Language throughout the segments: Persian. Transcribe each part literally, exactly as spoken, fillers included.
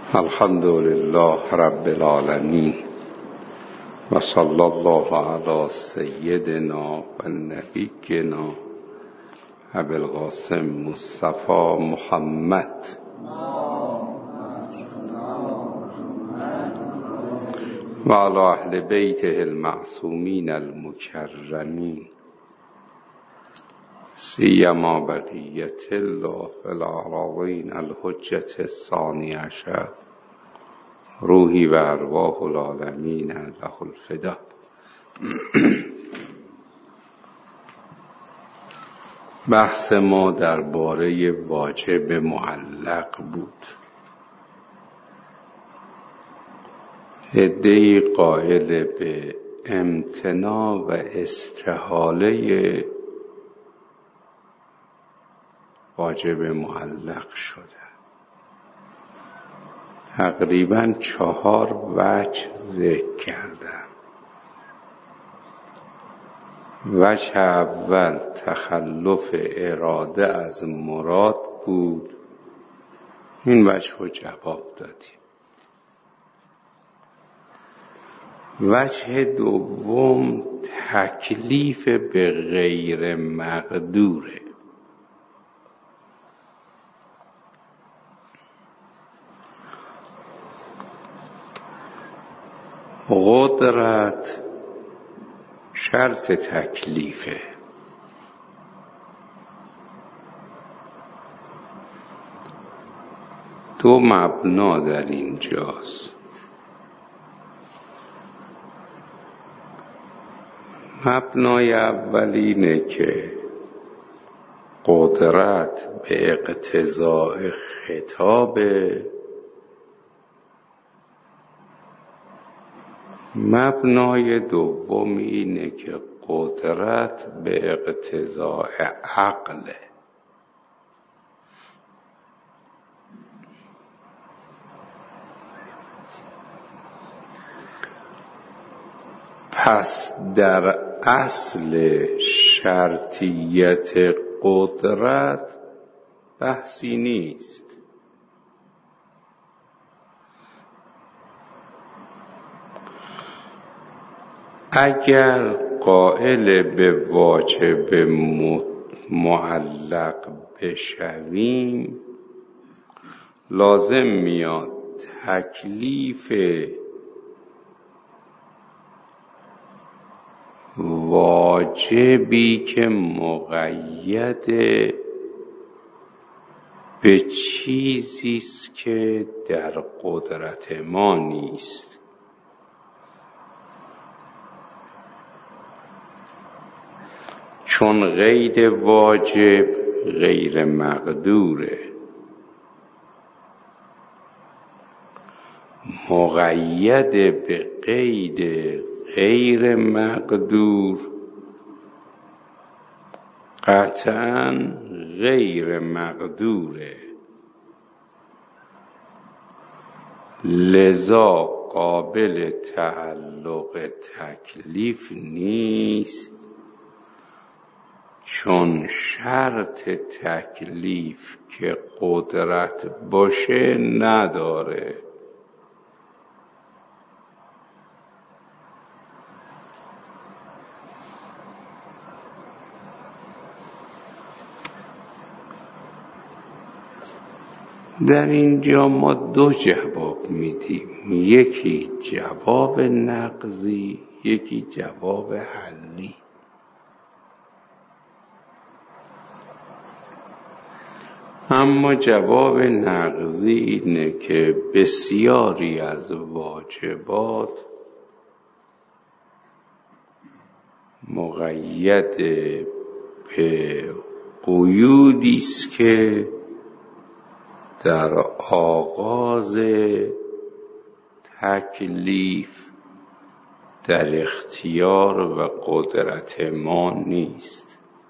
الحمد لله رب العالمين و صلی الله علی سیدنا و نبینا ابی القاسم مصطفی محمد و علی اهل بیته المعصومین المکرمین سیما بقیت الله فی الأراضین الحجة الثانی عشر روحی و ارواح العالمین له الفدا. بحث ما درباره واجب معلق بود. عده‌ای قائل به امتناع و استحاله واجب معلق شده. تقریباً چهار وجه ذکر کردم. وجه اول تخلف اراده از مراد بود. این وجه رو جواب دادیم. وجه دوم تکلیف به غیر مقدوره. قدرت شرط تکلیفه. دو مبنا در اینجاست. مبنای اول اینه که قدرت به اقتضاء خطابه. مبنای دوم اینه که قدرت به اقتضاء عقله. پس در اصل شرطیت قدرت بحثی نیست. اگر قائل به واجب معلق بشویم لازم میاد تکلیف واجبی که مقید به چیزیست که در قدرت ما نیست. چون قید واجب غیر مقدوره، مقید به قید غیر مقدور قطعاً غیر مقدوره، لذا قابل تعلق تکلیف نیست. چون شرط تکلیف که قدرت باشه نداره. در اینجا ما دو جواب میدیم، یکی جواب نقضی، یکی جواب حلی. اما جواب نقضی اینه که بسیاری از واجبات مقید به قیودی است که در آغاز تکلیف در اختیار و قدرت ما نیست.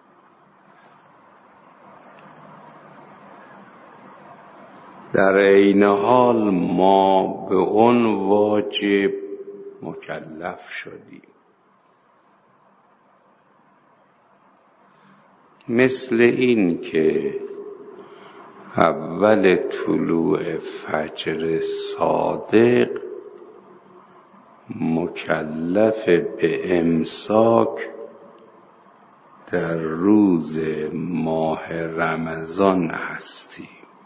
در عین حال ما به اون واجب مکلف شدیم. مثل این که اول طلوع فجر صادق مکلف به امساک در روز ماه رمضان هستیم.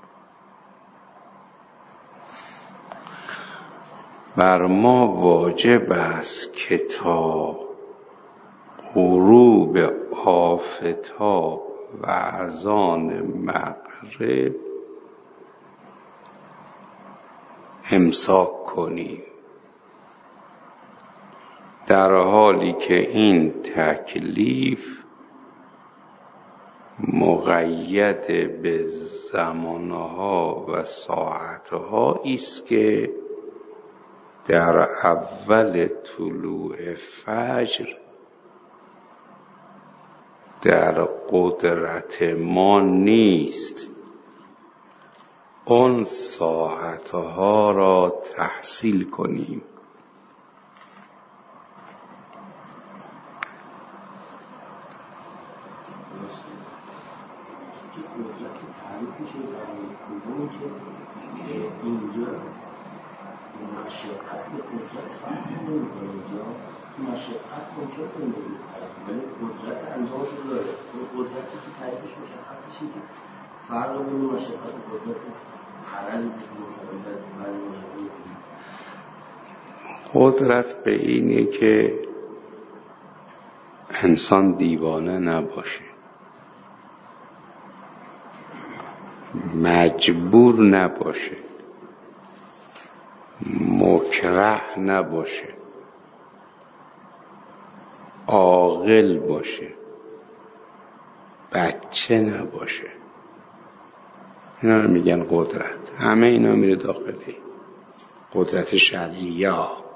بر ما واجب است که تا غروب آفتاب و اذان مغرب امساک کنیم، در حالی که این تکلیف مقید به زمانها و ساعتهایی است که در اول طلوع فجر در قدرت ما نیست اون ساعتها را تحصیل کنیم. اینجا مشقت به قدرت فرق نمی‌کنه، اینجا مشقت ممکنه نمی‌کنه، ولی قدرت انجامش رو داره. اون قدرتی که تعریفش مشخص میشه که فرق بین مشقت و قدرت حرج مثلا در بعضی مشاغل قدرت به اینه که انسان دیوانه نباشه، مجبور نباشه، مکره نباشه، عاقل باشه، بچه نباشه. اینا رو میگن قدرت. همه اینا میره داخلی قدرت شرعیه.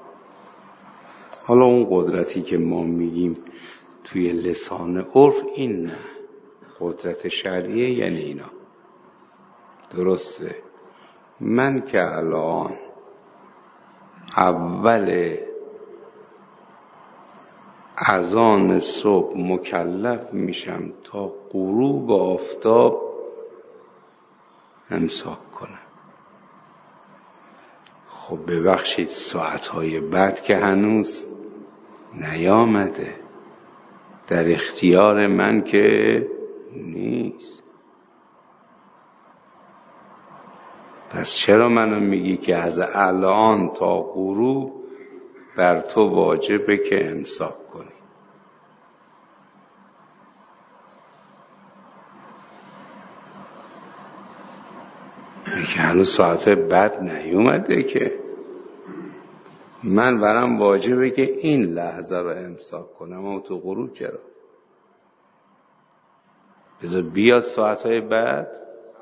حالا اون قدرتی که ما میگیم توی لسان عرف این نه، قدرت شرعیه یعنی اینا. درسته؟ من که الان اول اذان صبح مکلف میشم تا غروب آفتاب امساک کنم. خب ببخشید ساعتهای بعد که هنوز نیامده، در اختیار من که نیست. پس چرا منو میگی که از الان تا غروب بر تو واجبه که امساک کنی؟ میگه هنوز ساعت بعد نیومده که من برام واجبه که این لحظه رو امساک کنم. اما تو غروب چرا؟ بذار بیاد ساعتهای بعد.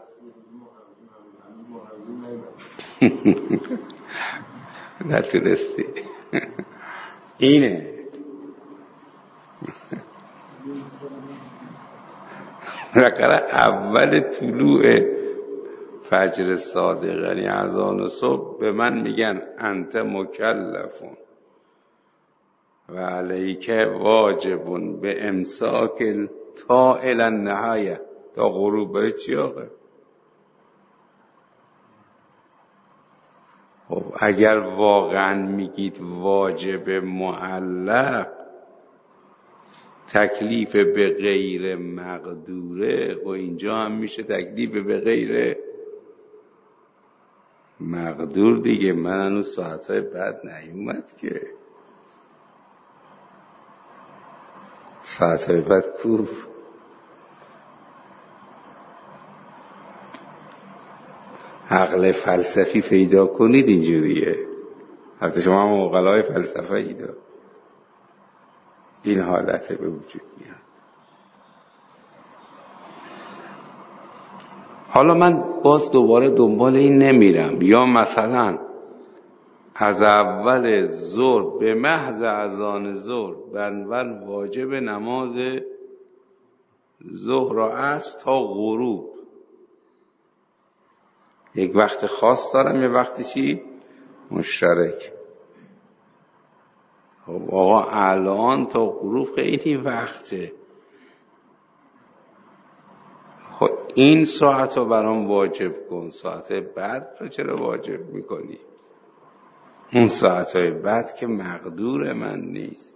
نتونستی. اینه رقم اول طلوع فجر صادق یعنی اذان صبح به من میگن انت مکلفون و علیک واجبون به امساک تا الی النهایه، تا غروب. برای چی آقا؟ خب اگر واقعا میگید واجب معلق، تکلیف به غیر مقدوره، و اینجا هم میشه تکلیف به غیر مقدور دیگه. من هنوز ساعتهای بعد نیومد که. ساعتهای بعد کو؟ عقل فلسفی پیدا کنید اینجوریه. حتی شما هم عقلای فلسفه ایدا این حالت به وجود میاد. حالا من باز دوباره دنبال این نمیرم، یا مثلا از اول ظهر به محض اذان ظهر بر من واجب نماز ظهر است تا غروب. یک وقت خاص دارم، یه وقتی چی؟ مشترک. خب آقا الان تا غروب خیلی وقته. خب این ساعت رو برام واجب کن، ساعت بعد رو چرا واجب میکنی؟ اون ساعتهای بعد که مقدور من نیست،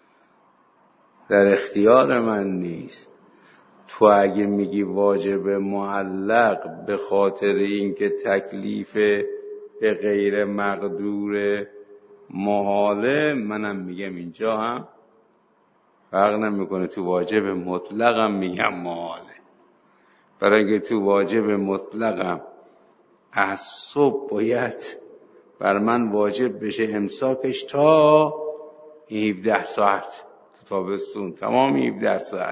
در اختیار من نیست. تو اگه میگی واجب معلق به خاطر اینکه تکلیف به غیر مقدور محاله، منم میگم اینجا هم فرق نمیکنه، تو واجب مطلقم میگم محاله. برای اینکه تو واجب مطلقم از صبح باید بر من واجب بشه امساکش تا هفده ساعت، تو تابستون تمام هفده ساعت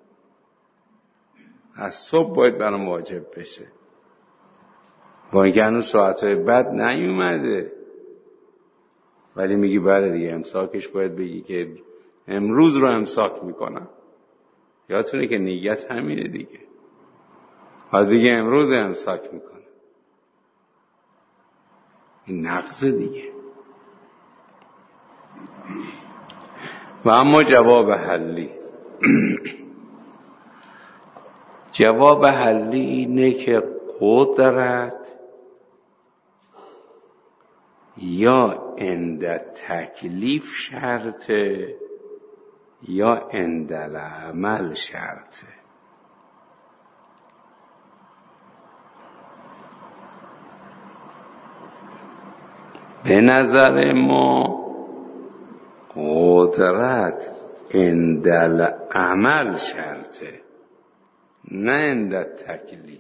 از صبح باید برام واجب بشه. با اینکه هنوز ساعتهای بعد نیومده، ولی میگی بله دیگه امساکش باید بگی که امروز رو امساک میکنم. یادتونه که نیت همینه دیگه، باید بگی امروز امساک میکنم. این نقض دیگه. و اما جواب حلی جواب حلی اینه که قدرت یا عند تکلیف شرطه یا عند العمل شرطه. به نظر ما قدرت عند العمل شرطه، نه عند تکلیف.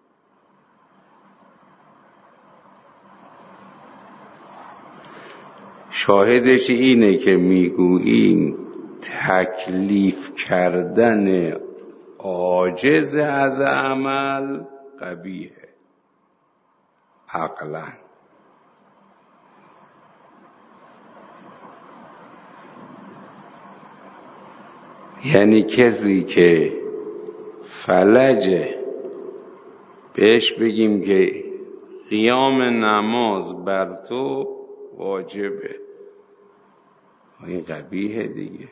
شاهدش اینه که میگوییم تکلیف کردن عاجز از عمل قبیحه عقلاً. یعنی کسی که فلجه بهش بگیم که قیام نماز بر تو واجبه، این قبیحه دیگه.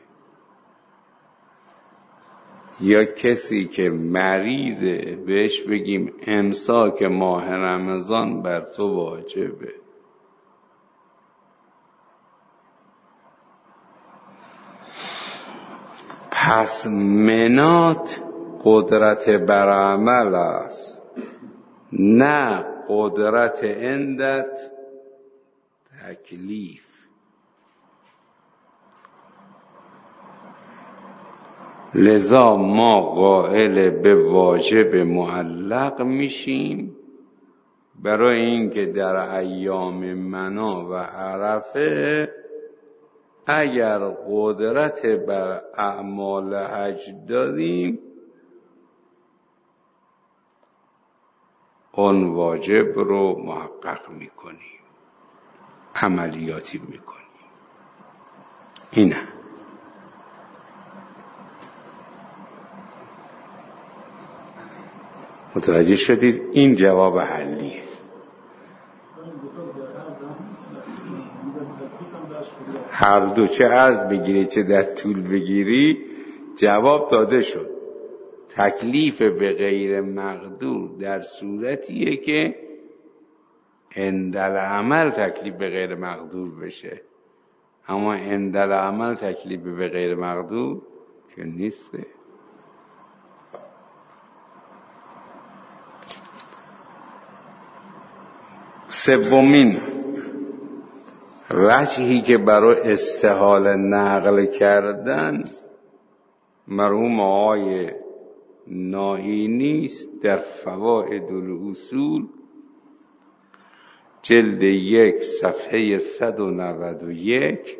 یا کسی که مریضه بهش بگیم امساک ماه رمضان بر تو واجبه، پس منات قدرت بر عمل است، نه قدرت عندت تکلیف. لذا ما قائل به واجب معلق میشیم برای اینکه در ایام منا و عرفه اگر قدرت بر اعمال حج داریم اون واجب رو محقق میکنیم، عملیاتی میکنیم. اینه. متوجه شدید؟ این جواب حلیه. هر دو، چه عرض بگیری چه در طول بگیری، جواب داده شد. تکلیف به غیر مقدور در صورتیه که عند العمل تکلیف به غیر مقدور بشه، اما عند العمل تکلیف به غیر مقدور که نیسته. سومین وجهی که برای استحاله نقل کردن مرحوم آقای نائینی است در فوائد الاصول جلد یک صفحه صد و نود و یک.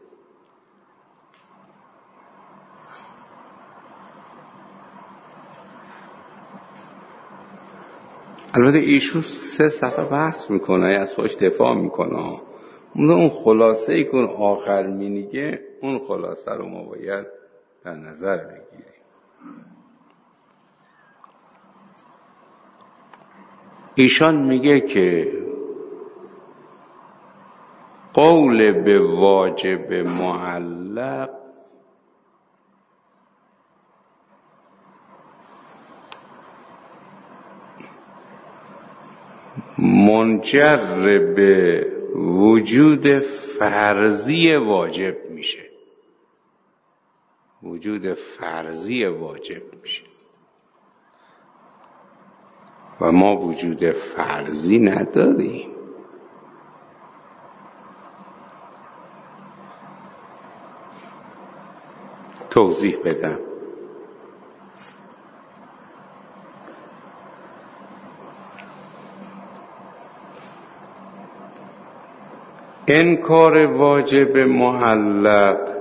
البته ایشون سه صفحه بحث میکنه، از خودش دفاع میکنه، اون خلاصه ای کن آخر مینیگه، اون خلاصه رو ما باید در نظر بگیریم. ایشان میگه که قول به واجب معلق منجر به وجود فرضی واجب میشه. وجود فرضی واجب میشه و ما وجود فرضی نداریم. توضیح بدم. انکار واجب معلق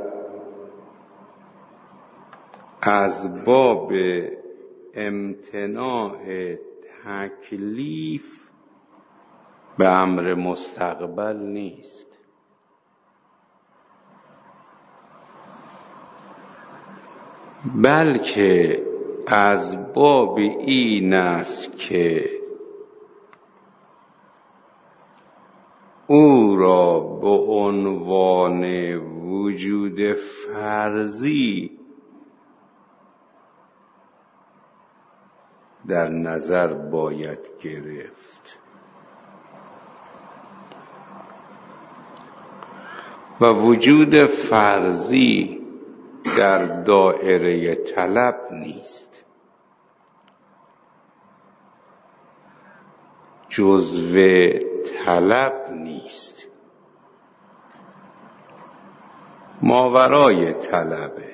از باب امتناع تکلیف به امر مستقبل نیست، بلکه از باب این است که او را به عنوان وجود فرضی در نظر باید گرفت و وجود فرضی در دایره طلب نیست، جزو طلب نیست، ماورای طلبه.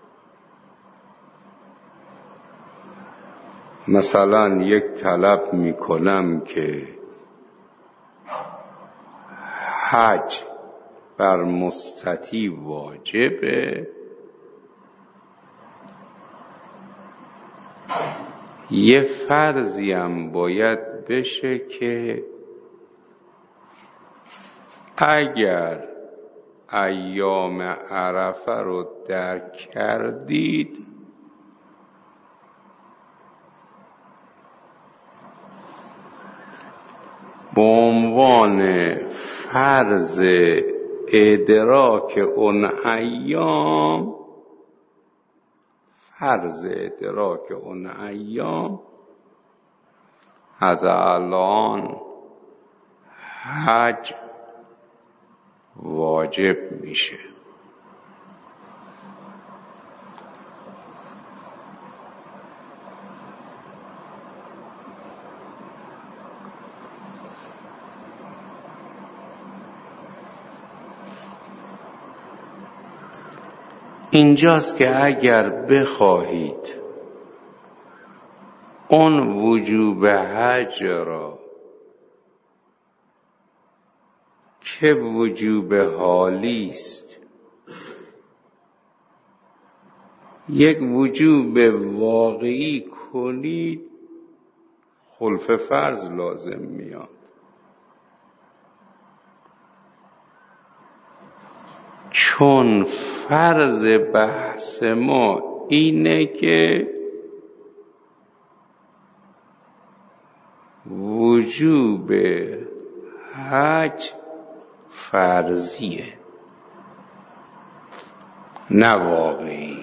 مثلا یک طلب میکنم که حج بر مستطیع واجبه، یه فرضی هم باید بشه که اگر ایام عرفه رو درک کردید به عنوان فرض ادراک اون ایام فرض ادراک اون ایام از الان حج واجب میشه. اینجاست که اگر بخواهید اون وجوب حج را که وجوب حالی است یک وجوب واقعی کنید، خلف فرض لازم میاد. چون فرض بحث ما اینه که وجوب حج فرضیه نه واقعی.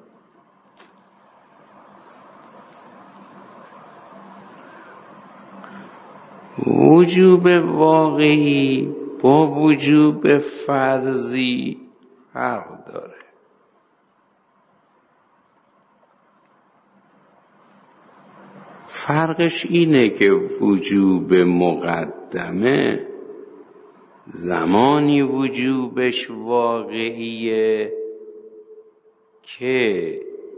وجوب واقعی با وجوب فرضی فرق داره. فرقش اینه که وجوب مقدمه زمانی وجوبش واقعیه که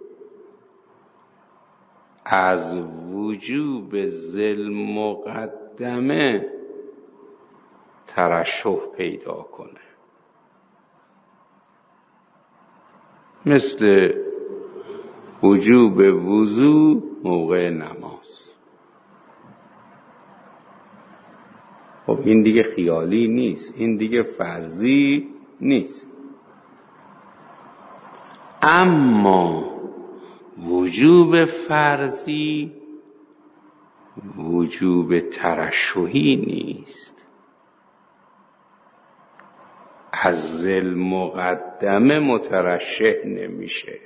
از وجوب ذل مقدمه ترشح پیدا کنه، مثل وجوب وضو موقع نماز. خب این دیگه خیالی نیست، این دیگه فرضی نیست. اما وجوب فرضی وجوب ترشحی نیست، از ذل مقدمه مترشح نمیشه،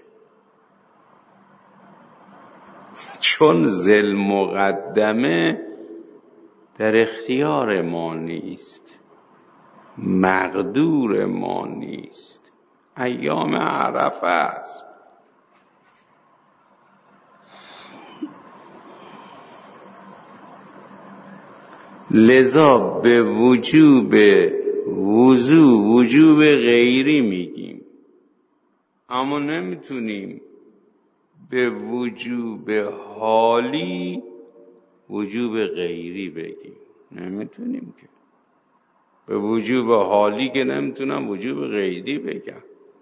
چون ذل مقدمه در اختیار ما نیست، مقدور ما نیست، ایام عرفه است. لذا به وجوب وضو وجوب غیری میگیم، اما نمیتونیم به وجوب حالی وجوب غیری بگیم. نمیتونیم که به وجوب حالی که نمیتونم وجوب غیری بگم،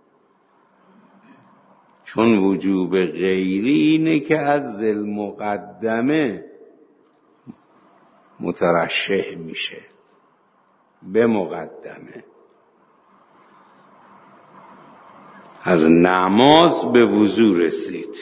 چون وجوب غیری اینه که از ذی المقدمه مترشح میشه به مقدمه. از نماز به وضو رسید،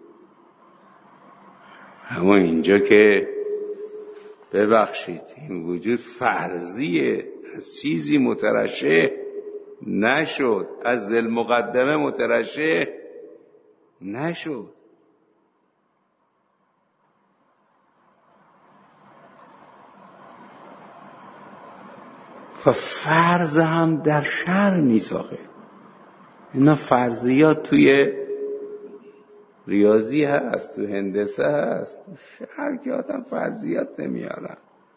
اما اینجا که ببخشید این وجود فرضیه، از چیزی مترشح نشد، از ذی المقدمه مترشح نشد. و فرض هم در شرع نیست آخه. اینا فرضیات توی ریاضی هست، تو هندسه هست، تو شرع که آدم فرضیات نمیارن.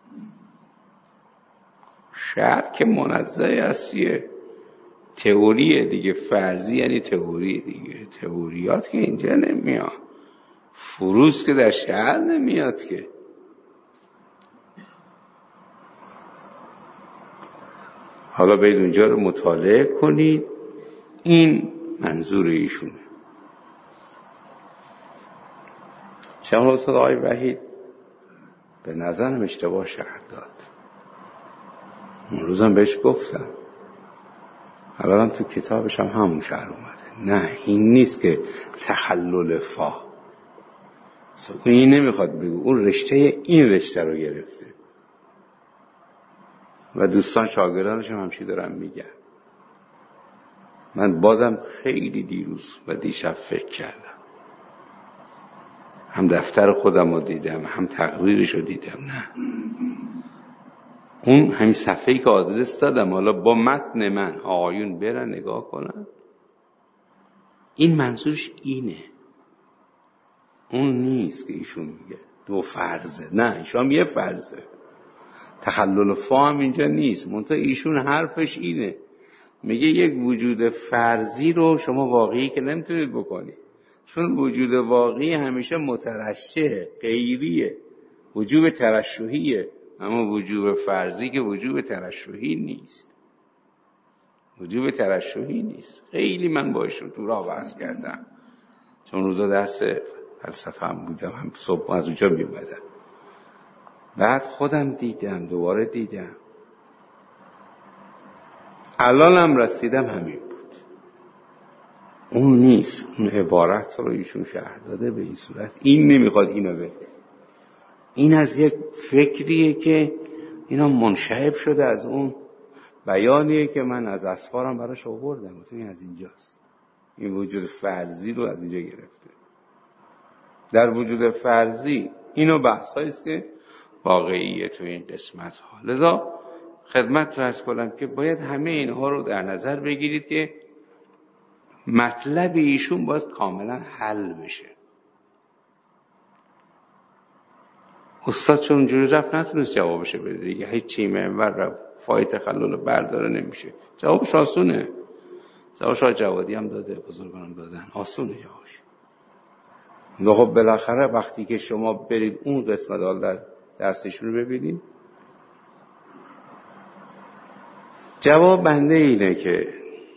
شرع که منزه است، یه تئوریه دیگه. فرضی یعنی تئوری دیگه، تئوریات که اینجا نمیاد، فروض که در شرع نمیاد که. حالا باید اونجا رو مطالعه کنید، این منظور ایشونه. شما استاد آقای وحید به نظرم اشتباه شرح داد. اون روزم بهش گفتم، الانم تو کتابش هم همون شرح اومده. نه این نیست که تخلل فا، این نمیخواد بگو، اون رشته این رشته رو گرفته و دوستان شاگردانش هم همچی دارن میگن. من بازم خیلی دیروز و دیشب فکر کردم، هم دفتر خودم رو دیدم، هم تقریرش رو دیدم. نه اون همین صفحه‌ای که آدرس دادم، حالا با متن من آقایون برن نگاه کنن، این منظورش اینه، اون نیست که ایشون میگه دو فرضه. نه ایشون یه فرضه، تخلل فا هم اینجا نیست. منتها ایشون حرفش اینه، میگه یک وجود فرضی رو شما واقعی که نمیتونید بکنید، چون وجود واقعی همیشه مترشحه، غیریه، وجوب ترشحیه، اما وجوب فرضی که وجوب ترشحی نیست، وجوب ترشحی نیست. خیلی من با ایشون تو راه بحث کردم، چون روزا درس فلسفه هم بودم، هم صبح از اونجا میومدم، بعد خودم دیدم، دوباره دیدم، الانم رسیدم همین بود. اون نیست، اون عبارت رو ایشون شرح داده به این صورت، این نمیخواد اینو بگه. این از یک فکریه که اینا منشعب شده از اون بیانیه که من از اسفارم براش آوردم، این از اینجاست. این وجود فرضی رو از اینجا گرفته. در وجود فرضی اینو بحثایی است که واقعیه تو این قسمت ها. لذا خدمت فرض کنم که باید همه اینها رو در نظر بگیرید که مطلب ایشون باید کاملا حل بشه. استاد چون اونجوری رفت نتونست جوابشه بده دیگه، هیچ چی منور رفت فای تخلل برداره نمیشه. جوابش آسونه، جواب شاه جوادی هم داده، بزرگانم دادن، آسونه جوابش. خب بالاخره وقتی که شما برید اون قسمت حال در درسشون رو ببینید، جواب بنده اینه که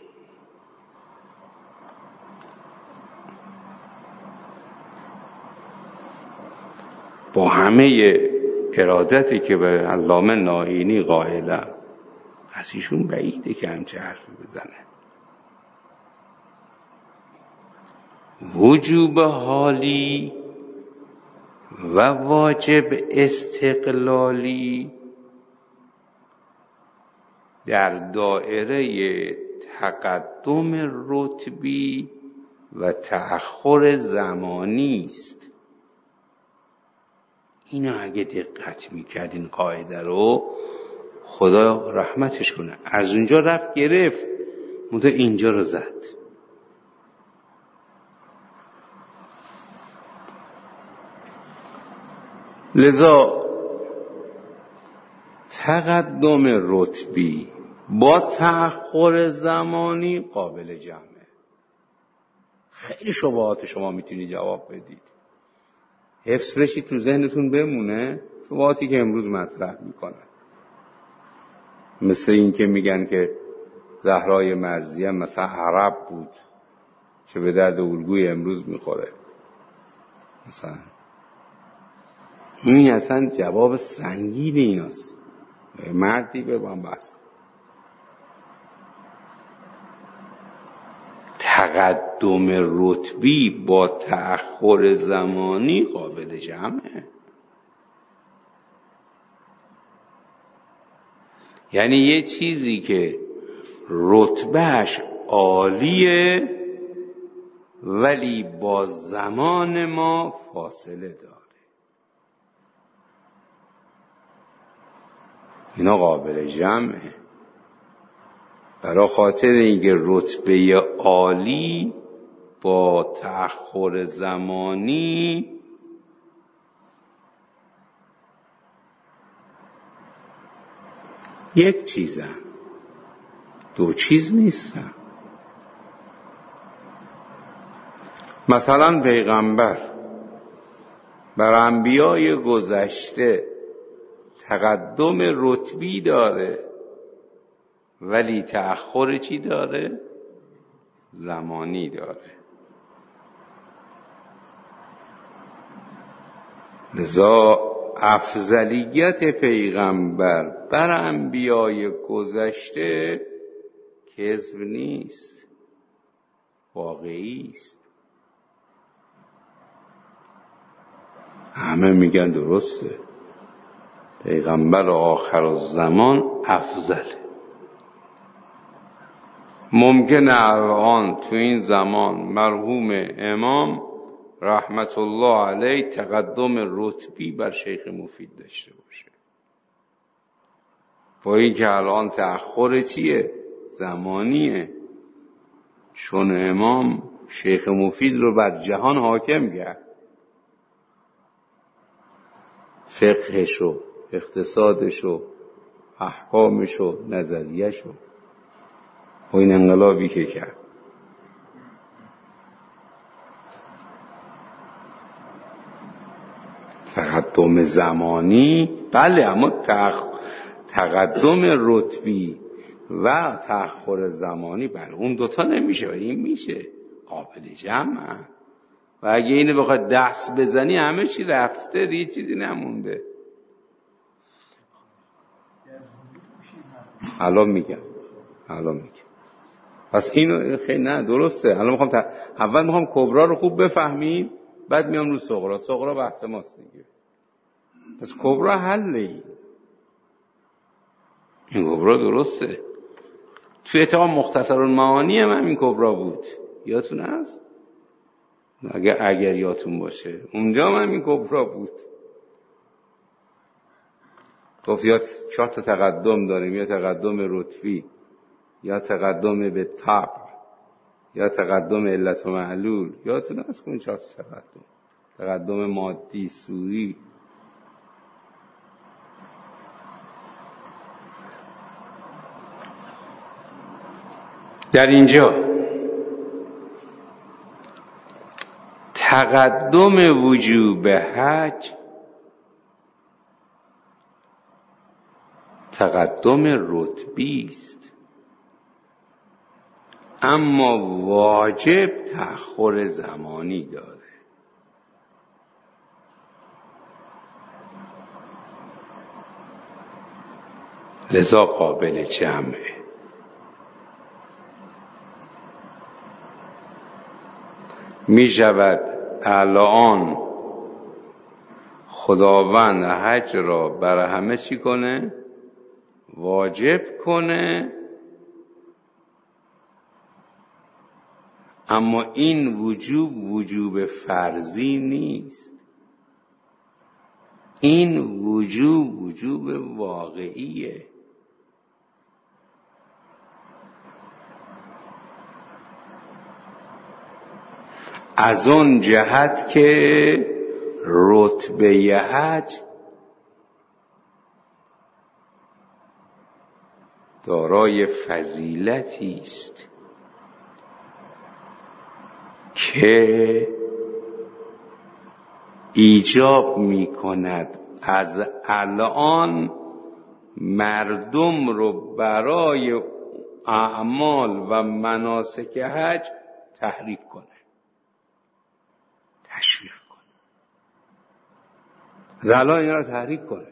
با همه ارادتی که به علامه نائینی قائلم، از ایشون بعیده که همچه حرفی بزنه. وجوب حالی و واجب استقلالی در دایره تقدم رتبی و تأخر زمانی است. اینو اگه دقت میکرد این قاعده رو، خدا رحمتش کنه، از اونجا رفت گرفت منتها اینجا رو زد. لذا تقدم رتبی با تأخر زمانی قابل جمعه. خیلی شبهات شما میتونید جواب بدید، حفظ بشید تو ذهنتون بمونه شبهاتی که امروز مطرح میکنن. مثل این که میگن که زهرای مرضیه مثلا عرب بود که به درد الگوی امروز میخوره مثلا. این اصلا جواب سنگین ایناست، مردی به من بحث. تقدم رتبی با تأخر زمانی قابل جمعه. یعنی یه چیزی که رتبهش عالیه ولی با زمان ما فاصله داره، اینا قابل جمعه. برای خاطر اینکه رتبه عالی با تأخر زمانی یک چیزن، دو چیز نیستن. مثلا پیغمبر بر انبیای گذشته تقدم رتبی داره ولی تأخر چی داره؟ زمانی داره. لذا افضلیت پیغمبر بر انبیای گذشته کذب نیست، واقعی است. همه میگن درسته، پیغمبر آخر الزمان افضله. ممکنه الان تو این زمان مرحوم امام رحمت الله علیه تقدم رتبی بر شیخ مفید داشته باشه، با این که الان تأخر چیه؟ زمانیه. چون امام شیخ مفید رو بر جهان حاکم کرد، فقهش و اقتصادش و احکامش و نظریهش و این انقلابی که کرد. تقدم زمانی بله، اما تقدم رتبی و تأخر زمانی بله اون دوتا نمیشه ولی این میشه، قابل جمع. و اگه اینو بخواد دست بزنی همه چی رفته دیگه، چیزی نمونده. الان میگم الان میگم پس اینو خیلی نه درسته. الان میخوام تا... اول میخوام کبرا رو خوب بفهمید، بعد میام رو صغرا. صغرا بحث ماست دیگه. پس کبرا حله. این این کبرا درسته. توی اتفاق مختصر المعانی هم همین کبرا بود، یادتون هست؟ اگر اگر یادتون باشه اونجا هم همین کبرا بود. گفت یا چهار تا تقدم داریم، یا تقدم رتبی، یا تقدم به طبع، یا تقدم علت و معلول. یادتون هست که اون چهار تا تقدم، تقدم مادی، سوری. در اینجا تقدم وجوب حج تقدم رتبی است، اما واجب تأخر زمانی داره. لذا قابل جمعه. می شود الان خداوند حج را برای همه چی کنه؟ واجب کنه، اما این وجوب وجوب فرضی نیست. این وجوب وجوب واقعیه. از اون جهت که رتبه حج دارای فضیلتی است که ایجاب می کند از الان مردم رو برای اعمال و مناسک حج تحریک کنه، تشویق کنه، از الان اینا رو تحریک کنه.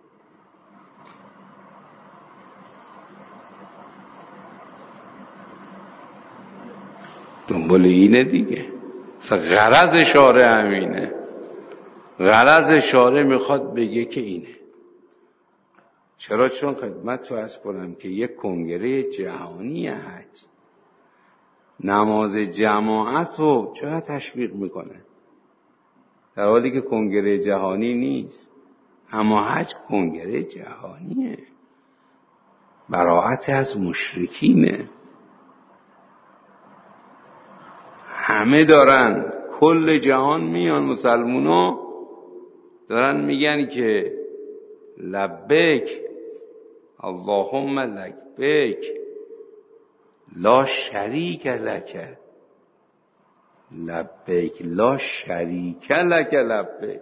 دنبال اینه دیگه. غرض شارع همینه. غرض شارع میخواد بگه که اینه. چرا؟ چون خدمت تو عرض کنم که یک کنگره جهانی حج نماز جماعت رو چرا تشویق میکنه، در حالی که کنگره جهانی نیست. اما حج کنگره جهانیه، براءت از مشرکینه. همه دارن، کل جهان میان، مسلمونا دارن میگن که لبیک اللهم لبیک لا شریک لک، لبیک لا شریک لک لبیک.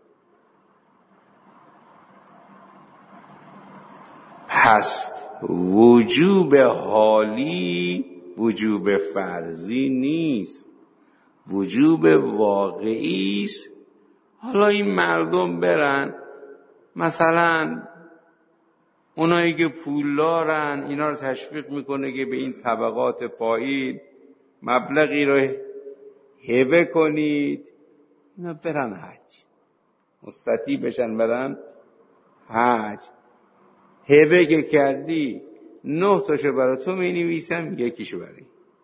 پس وجوب حالی وجوب فرضی نیست، وجوب واقعی است. حالا این مردم برن مثلا اونایی که پولدارن اینا رو تشویق میکنه که به این طبقات پایین مبلغی رو هبه کنید، اینا برن حج، مستطیع بشن برن حج. هبه که کردی نه تاشو برای تو می نویسم، یکیشو برای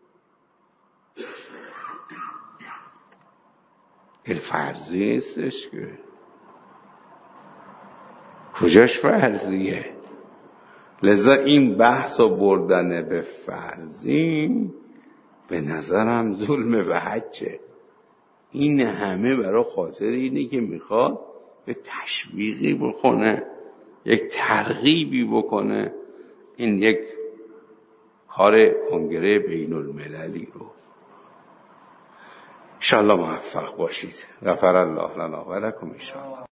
این. فرضی نیستش که، کجاش فرضیه؟ لذا این بحث و بردن به فرضی به نظرم ظلم به حجه. این همه برای خاطر اینه که میخواد به تشویقی بکنه، یک ترغیبی بکنه این یک کار کنگره بین المللی رو. انشاءالله موفق باشید. غفر الله لنا و لکم.